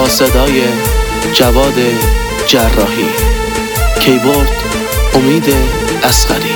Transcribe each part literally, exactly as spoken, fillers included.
با صدای جواد جراحی، کیبورد امید اصغری.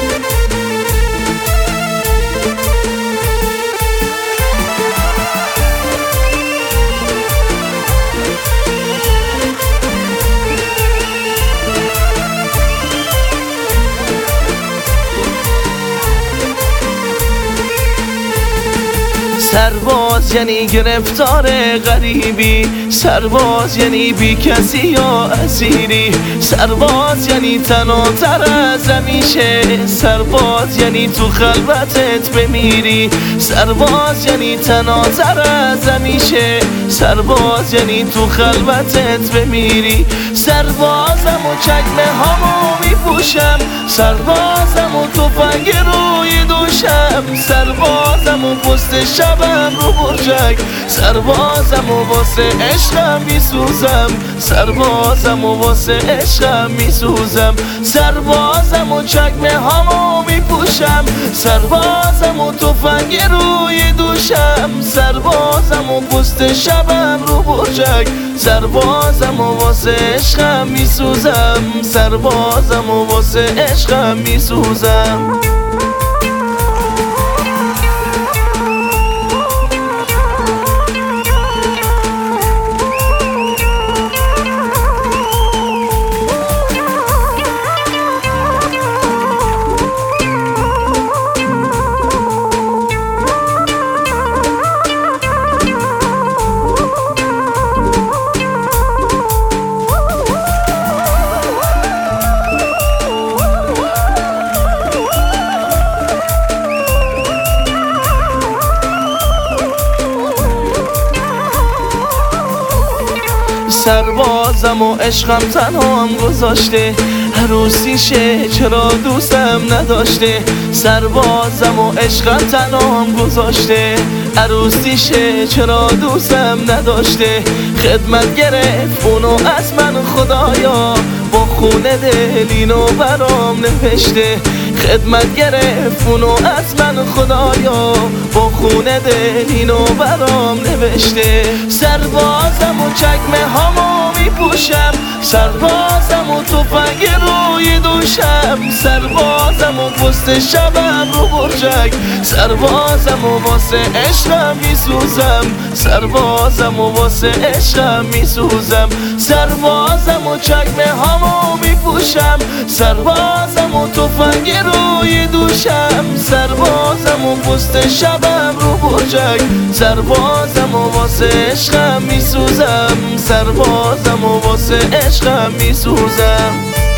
سرباز یعنی گرفتار غریبی، سرباز یعنی بی کسی یا اسیری، سرباز یعنی تناتر از همیشه، سرباز یعنی تو خلوتت بمیری، سرباز یعنی تناتر از همیشه، سرباز یعنی تو خلوتت بمیری. سربازم و چکمه هامو میپوشم، سربازم و تفنگ روی دوشم، سربازم و پست شبم رو برجک، سربازم و واسه عشقم میسوزم، سربازم و واسه عشقم میسوزم، سربازم و چکمه هامو میپوشم، سربازم و تفنگ روی دوشم، سربازم و پست شبم رو برجک، سربازم و واسه عشقم میسوزم، سربازم و واسه عشقم میسوزم. سربازم و عشقم تنها هم گذاشته، عروسیشه چرا دوستم نداشته، سربازم و عشقم تنها هم گذاشته، عروسیشه چرا دوستم نداشته، خدمت گرفت اونو از من خدایا، با خونه دل اینو برام نوشته، خدمت گرفت اونو از من خدایا، با خونه دل اینو برام نوشته. سربازم و چکمه هامو میپوشم، سربازم و تفنگ روی دوشم، سربازم و پست شبم رو برجک، سربازم و واسه عشقم میسوزم، سربازم و واسه عشقم میسوزم، سربازم و چکمه هامو میپوشم، سربازم و تفنگ روی دوشم، سربازم و پست شبم رو برجک، سربازم و واسه عشقم میسوزم، سربازم و واسه عشقم میسوزم.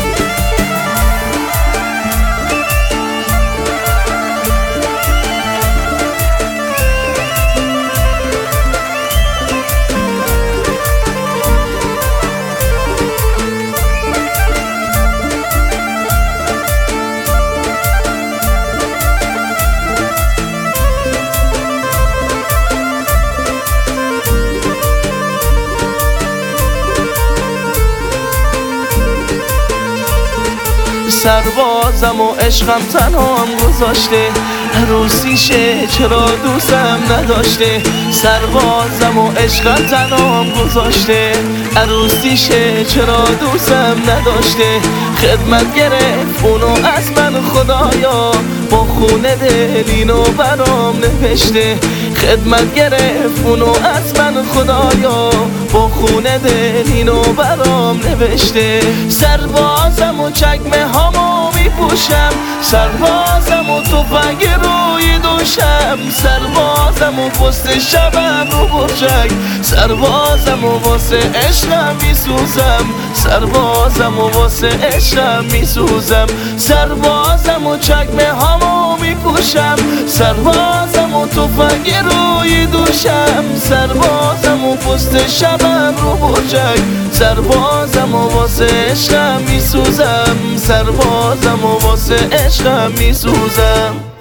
سربازم و عشقم تنها هم گذاشته، عروسیشه چرا دوستم نداشته، سربازم و عشقم تنها هم گذاشته، عروسیشه چرا دوستم نداشته، خدمت گرفت اونو از من خدایا، با خونه دل اینو برام نوشته، خدمت گرفت اونو از من خدایا، با خونه دل اینو برام نوشته. سربازم و چکمه هامو میپوشم، سربازم و تفنگ روی دوشم، سربازم و پست شبم رو برجک، سربازم و واسه عشقم میسوزم، سربازم و واسه عشقم میسوزم، سربازم و چکمه هامو میپوشم، سربازم و تفنگ روی دوشم، سربازم و پست شبم رو برجک، سربازم و واسه عشقم میسوزم، سربازم و واسه عشقم میسوزم.